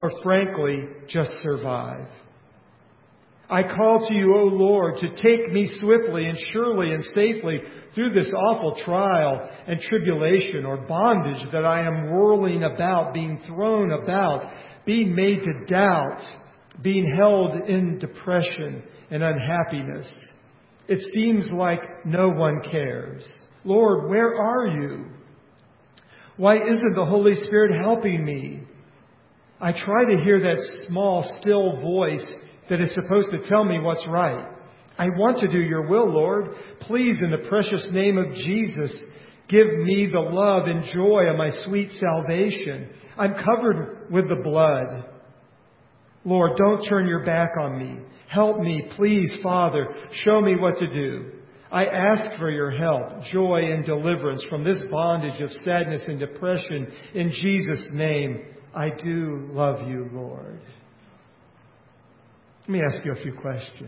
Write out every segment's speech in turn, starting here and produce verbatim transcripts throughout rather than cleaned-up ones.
or frankly, just survive. I call to you, O Lord, to take me swiftly and surely and safely through this awful trial and tribulation or bondage that I am whirling about, being thrown about, being made to doubt, being held in depression and unhappiness. It seems like no one cares. Lord, where are you? Why isn't the Holy Spirit helping me? I try to hear that small, still voice that is supposed to tell me what's right. I want to do your will, Lord. Please, in the precious name of Jesus, give me the love and joy of my sweet salvation. I'm covered with the blood. Lord, don't turn your back on me. Help me, please, Father. Show me what to do. I ask for your help, joy, and deliverance from this bondage of sadness and depression. In Jesus' name, I do love you, Lord. Let me ask you a few questions.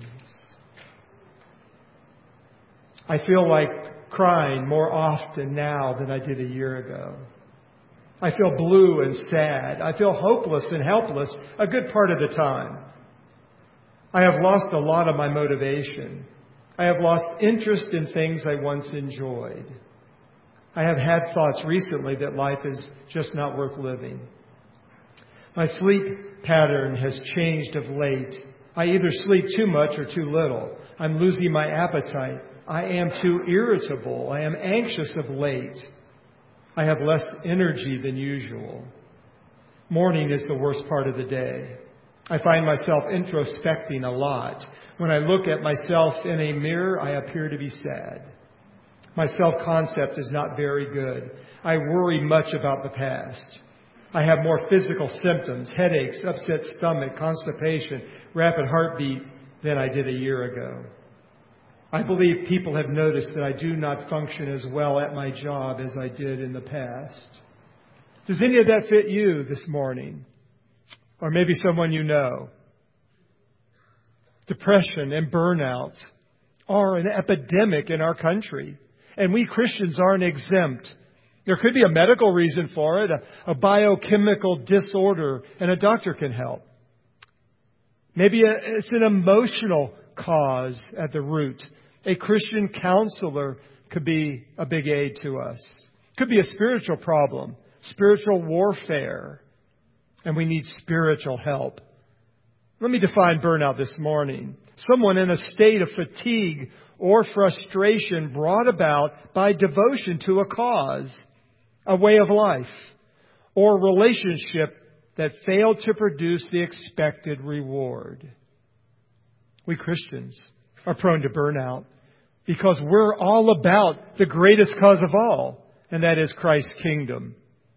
I feel like crying more often now than I did a year ago. I feel blue and sad. I feel hopeless and helpless a good part of the time. I have lost a lot of my motivation. I have lost interest in things I once enjoyed. I have had thoughts recently that life is just not worth living. My sleep pattern has changed of late. I either sleep too much or too little. I'm losing my appetite. I am too irritable. I am anxious of late. I have less energy than usual. Morning is the worst part of the day. I find myself introspecting a lot. When I look at myself in a mirror, I appear to be sad. My self-concept is not very good. I worry much about the past. I have more physical symptoms, headaches, upset stomach, constipation, rapid heartbeat than I did a year ago. I believe people have noticed that I do not function as well at my job as I did in the past. Does any of that fit you this morning? Or maybe someone you know? Depression and burnout are an epidemic in our country, and we Christians aren't exempt. There could be a medical reason for it, a, a biochemical disorder, and a doctor can help. Maybe a, it's an emotional cause at the root. A Christian counselor could be a big aid to us. Could be a spiritual problem, spiritual warfare, and we need spiritual help. Let me define burnout this morning. Someone in a state of fatigue or frustration brought about by devotion to a cause, a way of life, or relationship that failed to produce the expected reward. We Christians are prone to burnout because we're all about the greatest cause of all, and that is Christ's kingdom.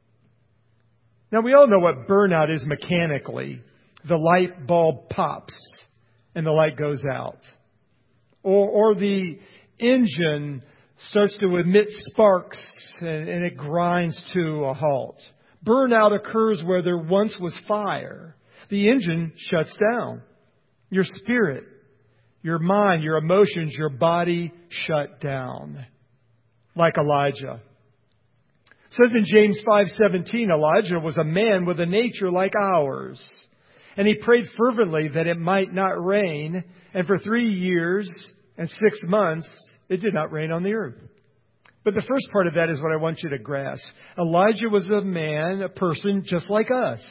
Now, we all know what burnout is mechanically. The light bulb pops and the light goes out. Or, or the engine starts to emit sparks and, and it grinds to a halt. Burnout occurs where there once was fire. The engine shuts down. Your spirit, your mind, your emotions, your body shut down. Like Elijah. It says in James five seventeen, Elijah was a man with a nature like ours. And he prayed fervently that it might not rain. And for three years and six months, it did not rain on the earth. But the first part of that is what I want you to grasp. Elijah was a man, a person just like us.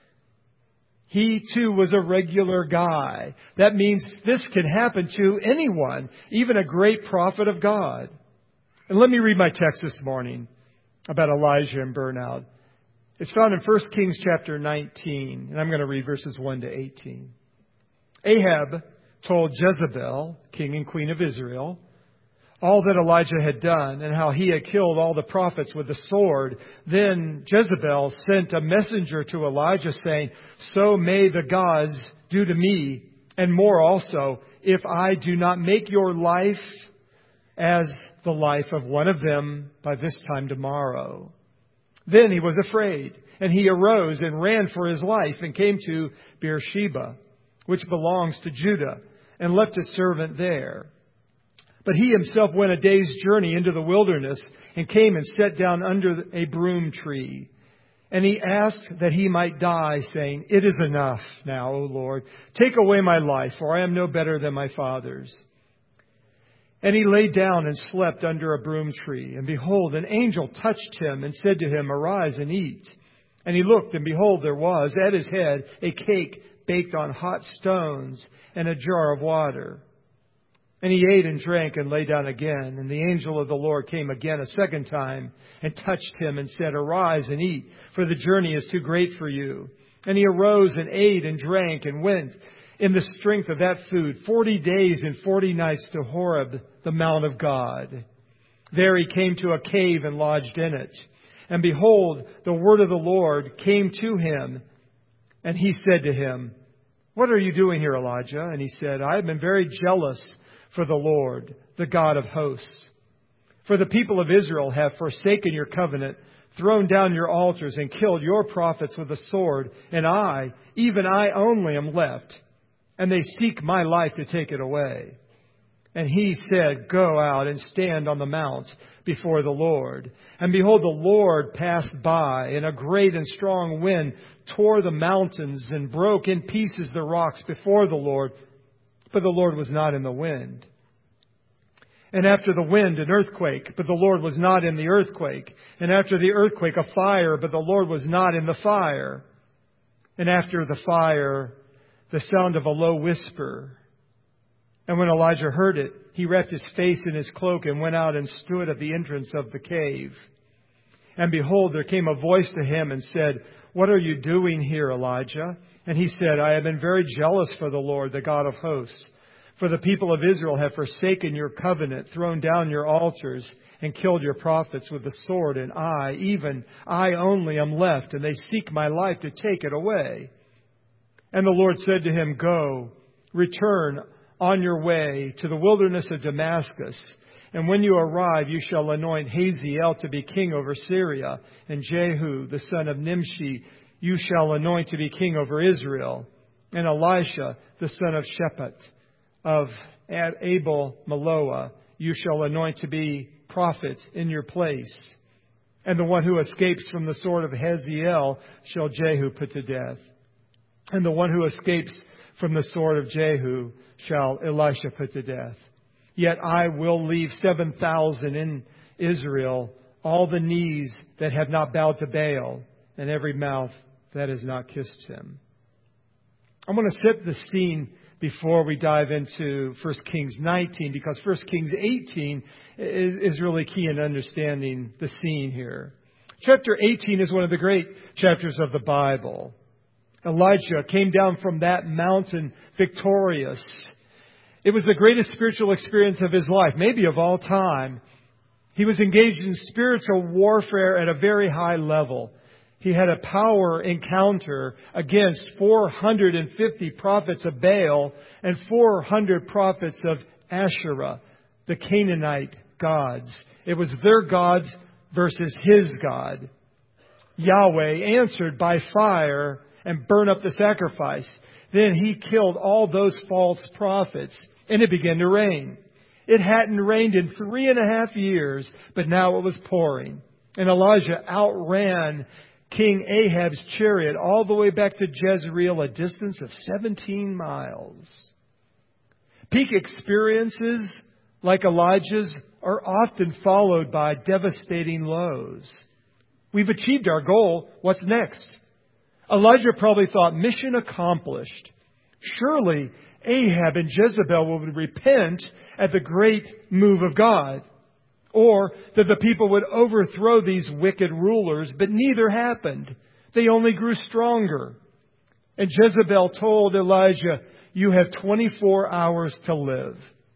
He too was a regular guy. That means this can happen to anyone, even a great prophet of God. And let me read my text this morning about Elijah and burnout. It's found in First Kings chapter nineteen, and I'm going to read verses one to eighteen. Ahab told Jezebel, king and queen of Israel, all that Elijah had done and how he had killed all the prophets with the sword. Then Jezebel sent a messenger to Elijah saying, "So may the gods do to me, and more also, if I do not make your life as the life of one of them by this time tomorrow." Then he was afraid, and he arose and ran for his life and came to Beersheba, which belongs to Judah, and left his servant there. But he himself went a day's journey into the wilderness and came and sat down under a broom tree. And he asked that he might die, saying, "It is enough now, O Lord. Take away my life, for I am no better than my fathers." And he lay down and slept under a broom tree. And behold, an angel touched him and said to him, "Arise and eat." And he looked, and behold, there was at his head a cake baked on hot stones and a jar of water. And he ate and drank and lay down again. And the angel of the Lord came again a second time and touched him and said, "Arise and eat, for the journey is too great for you." And he arose and ate and drank and went in the strength of that food forty days and forty nights to Horeb, the Mount of God. There he came to a cave and lodged in it. And behold, the word of the Lord came to him. And he said to him, "What are you doing here, Elijah?" And he said, "I have been very jealous for the Lord, the God of hosts. For the people of Israel have forsaken your covenant, thrown down your altars, and killed your prophets with the sword. And I, even I only, am left. And they seek my life to take it away." And he said, "Go out and stand on the mount before the Lord." And behold, the Lord passed by, and a great and strong wind tore the mountains and broke in pieces the rocks before the Lord. But the Lord was not in the wind. And after the wind, an earthquake, but the Lord was not in the earthquake. And after the earthquake, a fire, but the Lord was not in the fire. And after the fire, the sound of a low whisper. And when Elijah heard it, he wrapped his face in his cloak and went out and stood at the entrance of the cave. And behold, there came a voice to him and said, "What are you doing here, Elijah?" And he said, "I have been very jealous for the Lord, the God of hosts. For the people of Israel have forsaken your covenant, thrown down your altars, and killed your prophets with the sword. And I, even I only, am left, and they seek my life to take it away." And the Lord said to him, "Go, return on your way to the wilderness of Damascus. And when you arrive, you shall anoint Hazael to be king over Syria, and Jehu, the son of Nimshi, you shall anoint to be king over Israel, and Elisha, the son of Shaphat, of Abel Meholah, you shall anoint to be prophet in your place. And the one who escapes from the sword of Hazael shall Jehu put to death. And the one who escapes from the sword of Jehu shall Elisha put to death. Yet I will leave seven thousand in Israel, all the knees that have not bowed to Baal, and every mouth that has not kissed him." I'm going to set the scene before we dive into First Kings nineteen, because First Kings eighteen is, is really key in understanding the scene here. Chapter eighteen is one of the great chapters of the Bible. Elijah came down from that mountain victorious. It was the greatest spiritual experience of his life, maybe of all time. He was engaged in spiritual warfare at a very high level. He had a power encounter against four hundred fifty prophets of Baal and four hundred prophets of Asherah, the Canaanite gods. It was their gods versus his God. Yahweh answered by fire and burned up the sacrifice. Then he killed all those false prophets, and it began to rain. It hadn't rained in three and a half years, but now it was pouring. And Elijah outran King Ahab's chariot all the way back to Jezreel, a distance of seventeen miles. Peak experiences like Elijah's are often followed by devastating lows. We've achieved our goal. What's next? Elijah probably thought, mission accomplished. Surely Ahab and Jezebel would repent at the great move of God. Or that the people would overthrow these wicked rulers, but neither happened. They only grew stronger. And Jezebel told Elijah, "You have twenty-four hours to live."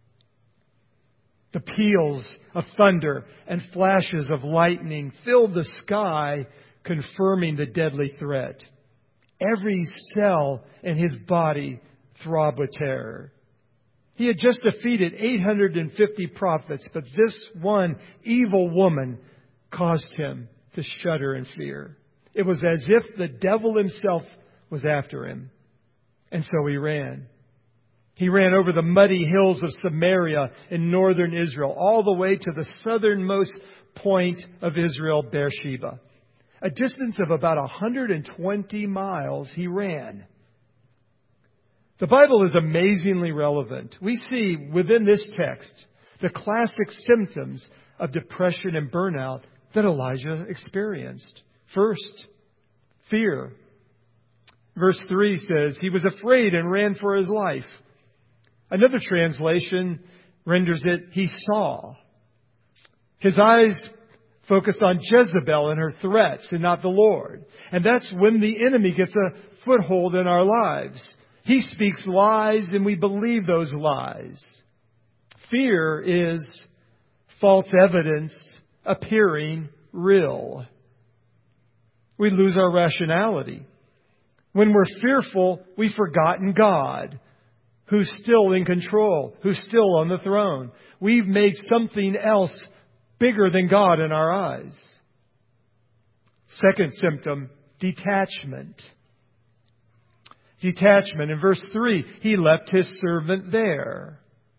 The peals of thunder and flashes of lightning filled the sky, confirming the deadly threat. Every cell in his body throbbed with terror. He had just defeated eight hundred fifty prophets, but this one evil woman caused him to shudder in fear. It was as if the devil himself was after him. And so he ran. He ran over the muddy hills of Samaria in northern Israel, all the way to the southernmost point of Israel, Beersheba. A distance of about one hundred twenty miles he ran. The Bible is amazingly relevant. We see within this text the classic symptoms of depression and burnout that Elijah experienced. First, fear. Verse three says, he was afraid and ran for his life. Another translation renders it, he saw. His eyes focused on Jezebel and her threats and not the Lord. And that's when the enemy gets a foothold in our lives. He speaks lies and we believe those lies. Fear is false evidence appearing real. We lose our rationality. When we're fearful, we've forgotten God, who's still in control, who's still on the throne. We've made something else bigger than God in our eyes. Second symptom, detachment. Detachment. In verse three, he left his servant there.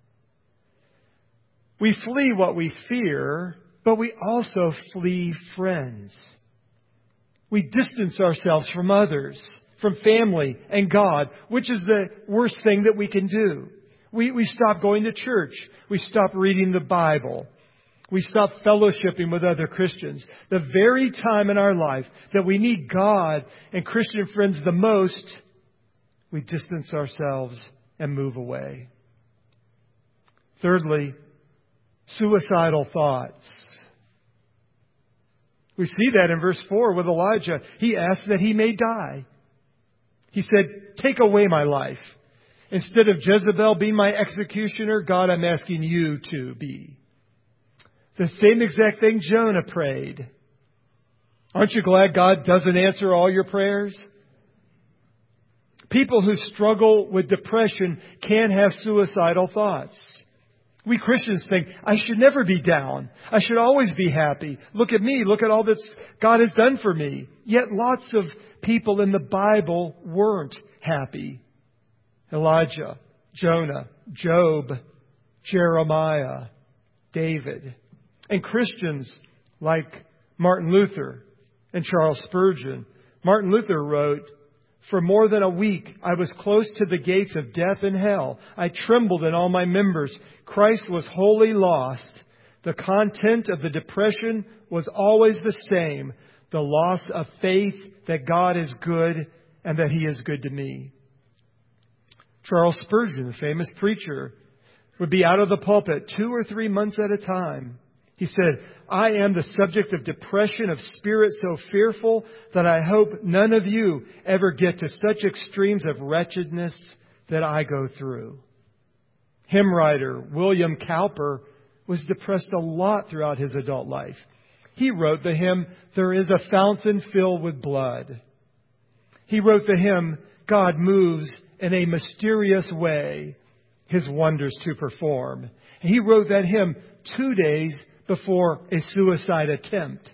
We flee what we fear, but we also flee friends. We distance ourselves from others, from family and God, which is the worst thing that we can do. We, we stop going to church. We stop reading the Bible. We stop fellowshipping with other Christians. The very time in our life that we need God and Christian friends the most, we distance ourselves and move away. Thirdly, suicidal thoughts. We see that in verse four with Elijah. He asked that he may die. He said, take away my life. Instead of Jezebel being my executioner, God, I'm asking you to be. The same exact thing Jonah prayed. Aren't you glad God doesn't answer all your prayers? People who struggle with depression can have suicidal thoughts. We Christians think, I should never be down. I should always be happy. Look at me. Look at all that God has done for me. Yet lots of people in the Bible weren't happy. Elijah, Jonah, Job, Jeremiah, David. And Christians like Martin Luther and Charles Spurgeon. Martin Luther wrote, for more than a week, I was close to the gates of death and hell. I trembled in all my members. Christ was wholly lost. The content of the depression was always the same. The loss of faith that God is good and that He is good to me. Charles Spurgeon, the famous preacher, would be out of the pulpit two or three months at a time. He said, I am the subject of depression of spirit so fearful that I hope none of you ever get to such extremes of wretchedness that I go through. Hymn writer William Cowper was depressed a lot throughout his adult life. He wrote the hymn, There is a Fountain Filled with Blood. He wrote the hymn, God moves in a mysterious way His wonders to perform. And he wrote that hymn two days before a suicide attempt.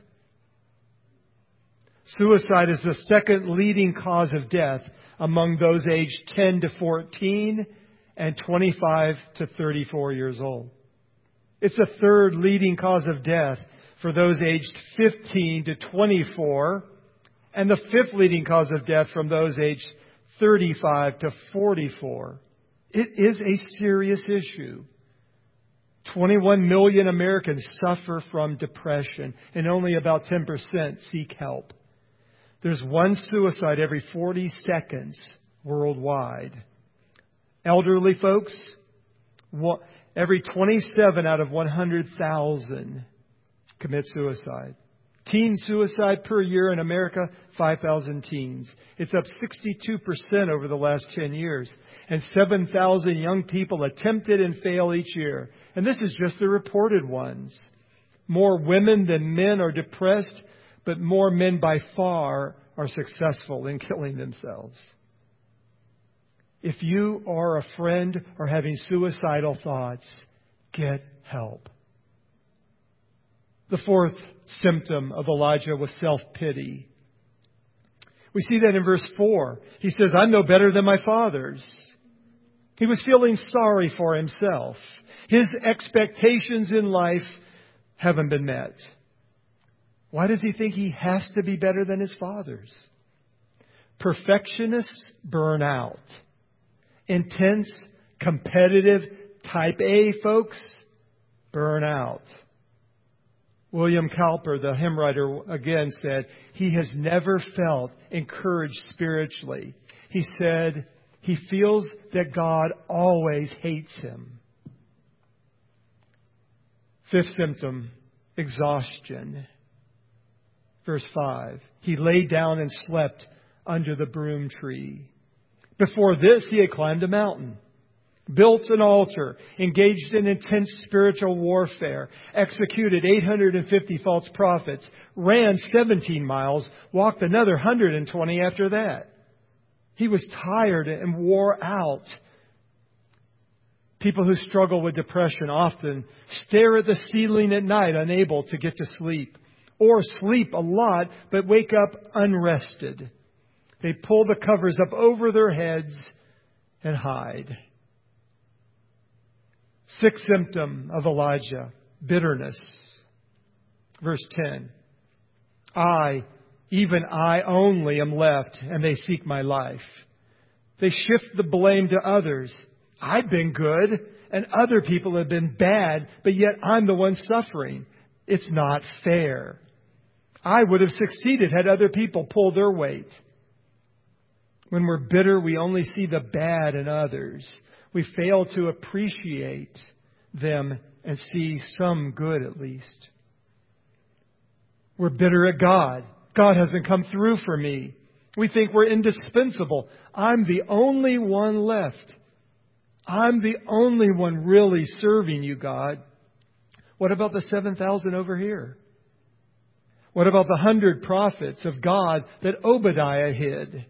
Suicide is the second leading cause of death among those aged ten to fourteen and twenty-five to thirty-four years old. It's the third leading cause of death for those aged fifteen to twenty-four and the fifth leading cause of death from those aged thirty-five to forty-four. It is a serious issue. twenty-one million Americans suffer from depression and only about ten percent seek help. There's one suicide every forty seconds worldwide. Elderly folks, every twenty-seven out of one hundred thousand commit suicide. Teen suicide per year in America, five thousand teens. It's up sixty-two percent over the last ten years. And seven thousand young people attempt it and fail each year. And this is just the reported ones. More women than men are depressed, but more men by far are successful in killing themselves. If you are a friend or having suicidal thoughts, get help. The fourth symptom of Elijah was self-pity. We see that in verse four. He says, I'm no better than my fathers. He was feeling sorry for himself. His expectations in life haven't been met. Why does he think he has to be better than his fathers? Perfectionists burn out. Intense, competitive, type A folks burn out. William Cowper, the hymn writer, again said, he has never felt encouraged spiritually. He said he feels that God always hates him. Fifth symptom, exhaustion. Verse five, he lay down and slept under the broom tree. Before this, he had climbed a mountain, built an altar, engaged in intense spiritual warfare, executed eight hundred fifty false prophets, ran seventeen miles, walked another one hundred twenty after that. He was tired and wore out. People who struggle with depression often stare at the ceiling at night, unable to get to sleep, or sleep a lot but wake up unrested. They pull the covers up over their heads and hide. Sixth symptom of Elijah, bitterness. Verse ten. I, even I only am left, and they seek my life. They shift the blame to others. I've been good, and other people have been bad, but yet I'm the one suffering. It's not fair. I would have succeeded had other people pulled their weight. When we're bitter, we only see the bad in others. We fail to appreciate them and see some good at least. We're bitter at God. God hasn't come through for me. We think we're indispensable. I'm the only one left. I'm the only one really serving you, God. What about the seven thousand over here? What about the hundred prophets of God that Obadiah hid?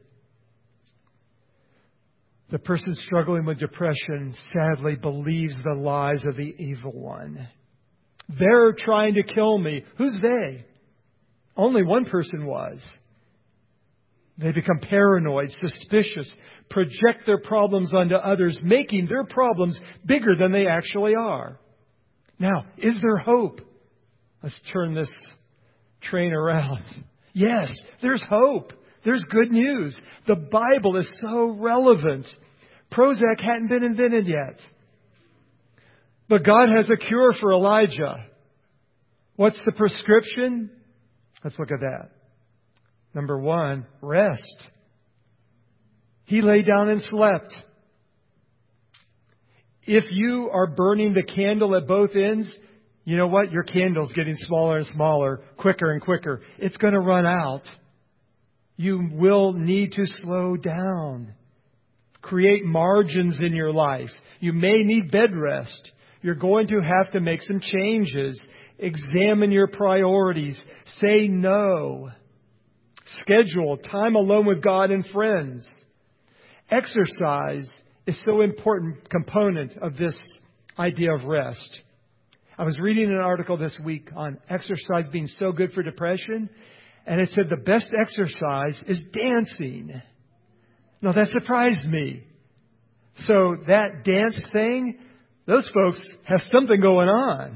The person struggling with depression sadly believes the lies of the evil one. They're trying to kill me. Who's they? Only one person was. They become paranoid, suspicious, project their problems onto others, making their problems bigger than they actually are. Now, is there hope? Let's turn this train around. Yes, there's hope. There's good news. The Bible is so relevant. Prozac hadn't been invented yet. But God has a cure for Elijah. What's the prescription? Let's look at that. Number one, rest. He lay down and slept. If you are burning the candle at both ends, you know what? Your candle's getting smaller and smaller, quicker and quicker. It's going to run out. You will need to slow down. Create margins in your life. You may need bed rest. You're going to have to make some changes. Examine your priorities. Say no. Schedule time alone with God and friends. Exercise is so important component of this idea of rest. I was reading an article this week on exercise being so good for depression, and it said the best exercise is dancing. Now that surprised me. So that dance thing, those folks have something going on.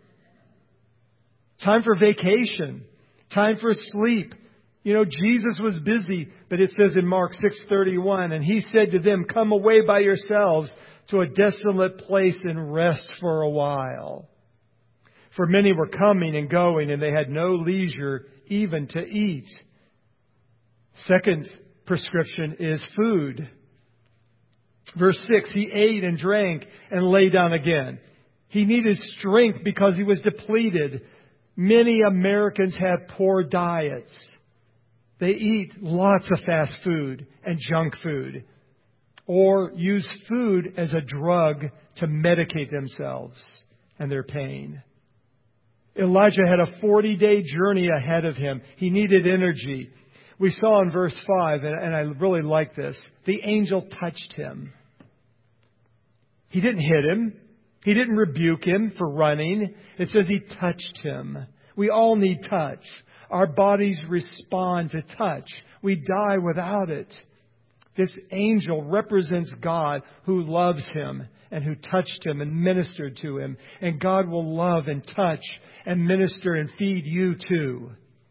Time for vacation. Time for sleep. You know, Jesus was busy, but it says in Mark six thirty-one, and He said to them, come away by yourselves to a desolate place and rest for a while. For many were coming and going, and they had no leisure even to eat. Second prescription is food. Verse six, he ate and drank and lay down again. He needed strength because he was depleted. Many Americans have poor diets. They eat lots of fast food and junk food, or use food as a drug to medicate themselves and their pain. Elijah had a forty-day journey ahead of him. He needed energy. We saw in verse five, and I really like this, the angel touched him. He didn't hit him. He didn't rebuke him for running. It says he touched him. We all need touch. Our bodies respond to touch. We die without it. This angel represents God who loves him and who touched him and ministered to him. And God will love and touch and minister and feed you too.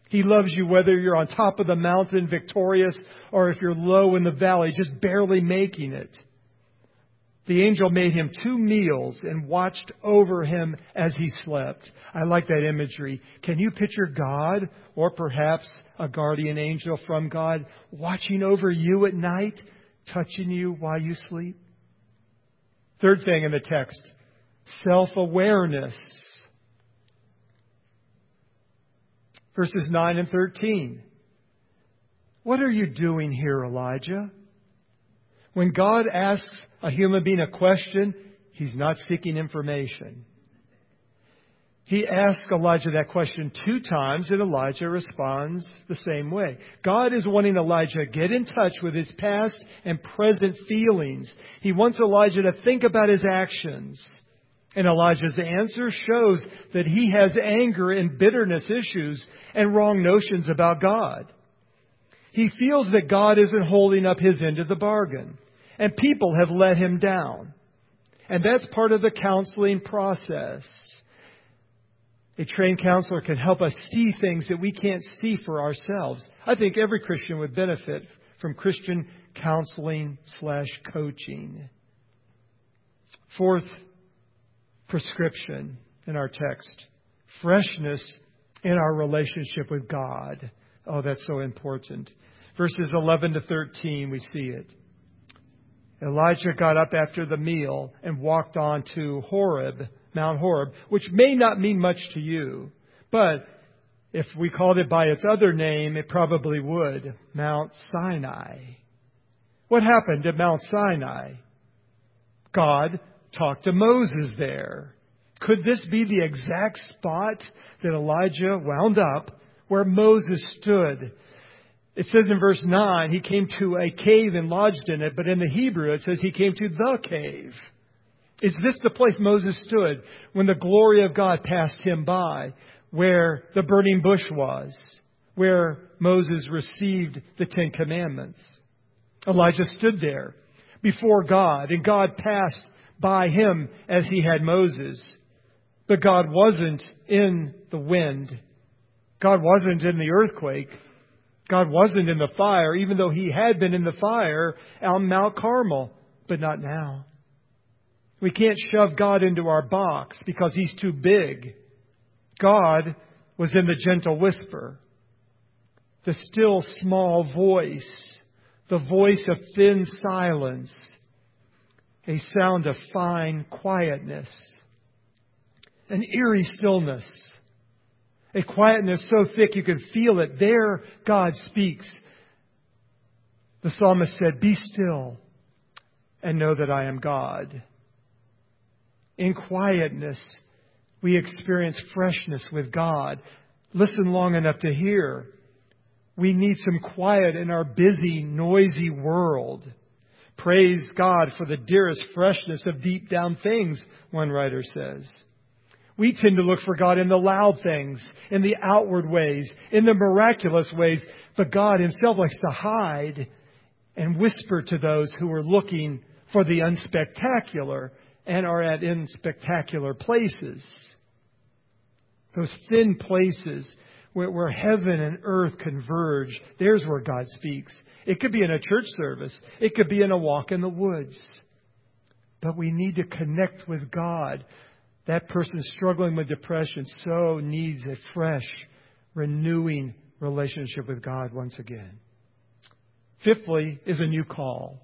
He loves you whether you're on top of the mountain victorious or if you're low in the valley, just barely making it. The angel made him two meals and watched over him as he slept. I like that imagery. Can you picture God, or perhaps a guardian angel from God, watching over you at night, touching you while you sleep? Third thing in the text, self-awareness. Verses nine and thirteen. What are you doing here, Elijah? When God asks a human being a question, He's not seeking information. He asks Elijah that question two times, and Elijah responds the same way. God is wanting Elijah to get in touch with his past and present feelings. He wants Elijah to think about his actions. And Elijah's answer shows that he has anger and bitterness issues and wrong notions about God. He feels that God isn't holding up his end of the bargain, and people have let him down. And that's part of the counseling process. A trained counselor can help us see things that we can't see for ourselves. I think every Christian would benefit from Christian counseling slash coaching. Fourth prescription in our text, freshness in our relationship with God. Oh, that's so important. Verses eleven to thirteen, we see it. Elijah got up after the meal and walked on to Horeb, Mount Horeb, which may not mean much to you, but if we called it by its other name, it probably would, Mount Sinai. What happened at Mount Sinai? God talked to Moses there. Could this be the exact spot that Elijah wound up where Moses stood? It says in verse nine, he came to a cave and lodged in it, but in the Hebrew it says he came to the cave. Is this the place Moses stood when the glory of God passed him by, where the burning bush was, where Moses received the Ten Commandments? Elijah stood there before God, and God passed by him as he had Moses. But God wasn't in the wind. God wasn't in the earthquake. God wasn't in the fire, even though he had been in the fire on Mount Carmel, but not now. We can't shove God into our box because he's too big. God was in the gentle whisper, the still small voice, the voice of thin silence, a sound of fine quietness, an eerie stillness, a quietness so thick you can feel it. There God speaks. The psalmist said, "Be still and know that I am God." In quietness, we experience freshness with God. Listen long enough to hear. We need some quiet in our busy, noisy world. Praise God for the dearest freshness of deep down things, one writer says. We tend to look for God in the loud things, in the outward ways, in the miraculous ways. But God himself likes to hide and whisper to those who are looking for the unspectacular and are at unspectacular places. Those thin places where, where heaven and earth converge. There's where God speaks. It could be in a church service. It could be in a walk in the woods. But we need to connect with God. That person struggling with depression so needs a fresh, renewing relationship with God once again. Fifthly is a new call.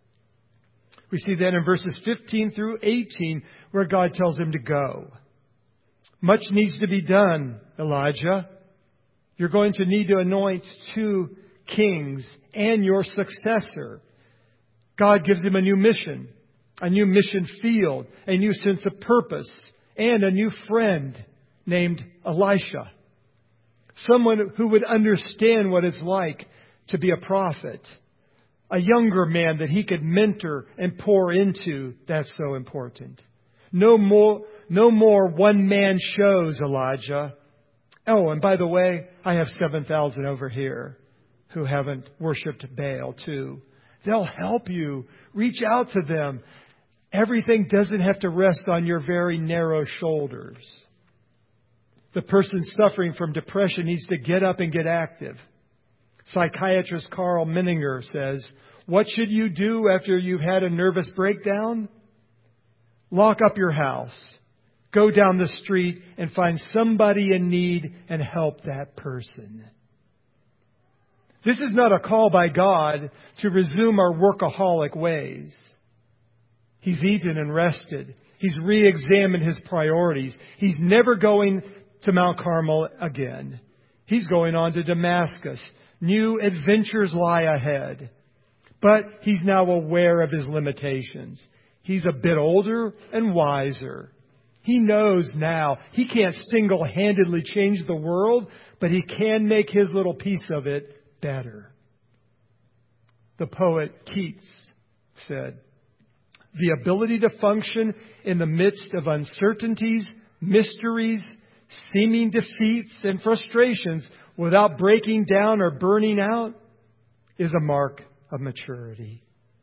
We see that in verses fifteen through eighteen where God tells him to go. Much needs to be done, Elijah. You're going to need to anoint two kings and your successor. God gives him a new mission, a new mission field, a new sense of purpose, and a new friend named Elisha. Someone who would understand what it's like to be a prophet. A younger man that he could mentor and pour into. That's so important. No more, no more one-man shows, Elijah. Oh, and by the way, I have seven thousand over here who haven't worshipped Baal too. They'll help you. Reach out to them. Everything doesn't have to rest on your very narrow shoulders. The person suffering from depression needs to get up and get active. Psychiatrist Carl Menninger says, what should you do after you've had a nervous breakdown? Lock up your house. Go down the street and find somebody in need and help that person. This is not a call by God to resume our workaholic ways. He's eaten and rested. He's re-examined his priorities. He's never going to Mount Carmel again. He's going on to Damascus. New adventures lie ahead. But he's now aware of his limitations. He's a bit older and wiser. He knows now he can't single-handedly change the world, but he can make his little piece of it better. The poet Keats said, the ability to function in the midst of uncertainties, mysteries, seeming defeats, and frustrations without breaking down or burning out is a mark of maturity.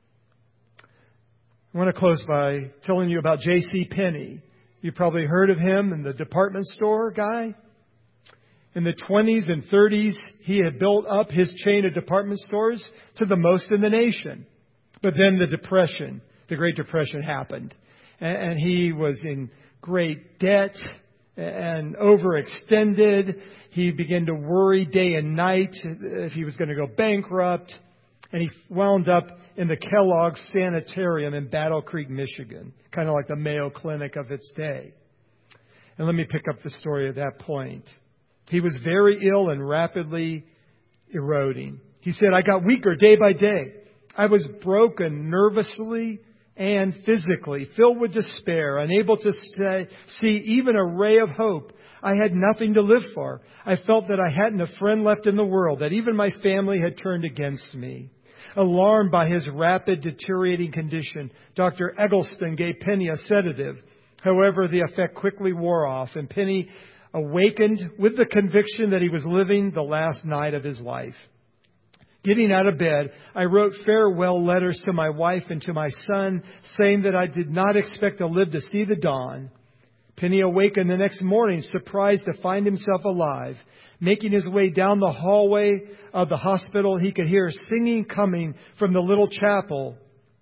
I want to close by telling you about J C Penney. You've probably heard of him, and the department store guy. In the twenties and thirties, he had built up his chain of department stores to the most in the nation. But then the Depression, the Great Depression happened. And he was in great debt and overextended. He began to worry day and night if he was going to go bankrupt. And he wound up in the Kellogg Sanitarium in Battle Creek, Michigan, kind of like the Mayo Clinic of its day. And let me pick up the story at that point. He was very ill and rapidly eroding. He said, I got weaker day by day. I was broken nervously and physically, filled with despair, unable to stay, see even a ray of hope. I had nothing to live for. I felt that I hadn't a friend left in the world, that even my family had turned against me. Alarmed by his rapid deteriorating condition, Doctor Eggleston gave Penney a sedative. However, the effect quickly wore off, and Penney awakened with the conviction that he was living the last night of his life. Getting out of bed, I wrote farewell letters to my wife and to my son, saying that I did not expect to live to see the dawn. Penney awakened the next morning, surprised to find himself alive. Making his way down the hallway of the hospital, he could hear singing coming from the little chapel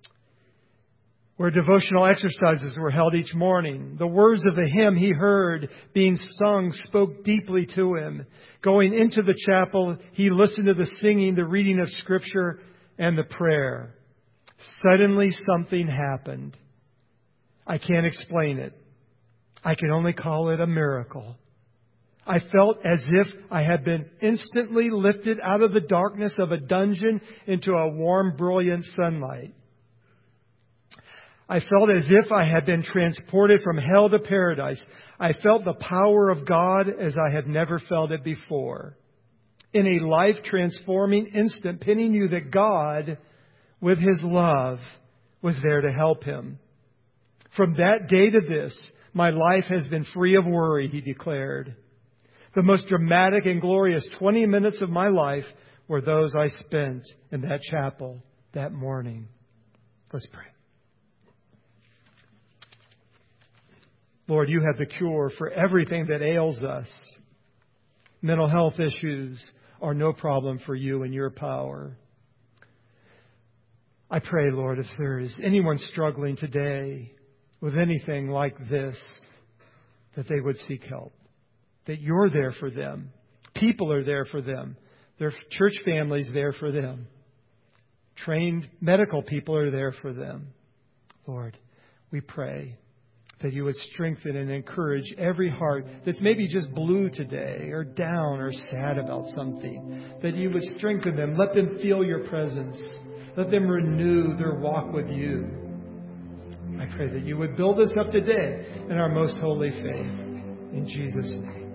where devotional exercises were held each morning. The words of the hymn he heard being sung spoke deeply to him. Going into the chapel, he listened to the singing, the reading of Scripture, and the prayer. Suddenly something happened. I can't explain it. I can only call it a miracle. I felt as if I had been instantly lifted out of the darkness of a dungeon into a warm, brilliant sunlight. I felt as if I had been transported from hell to paradise. I felt the power of God as I had never felt it before. In a life-transforming instant, Penney knew that God, with His love, was there to help him. From that day to this, my life has been free of worry, he declared. The most dramatic and glorious twenty minutes of my life were those I spent in that chapel that morning. Let's pray. Lord, you have the cure for everything that ails us. Mental health issues are no problem for you and your power. I pray, Lord, if there is anyone struggling today with anything like this, that they would seek help. That you're there for them. People are there for them. Their church families there for them. Trained medical people are there for them. Lord, we pray that you would strengthen and encourage every heart that's maybe just blue today or down or sad about something. That you would strengthen them. Let them feel your presence. Let them renew their walk with you. I pray that you would build us up today in our most holy faith. In Jesus' name.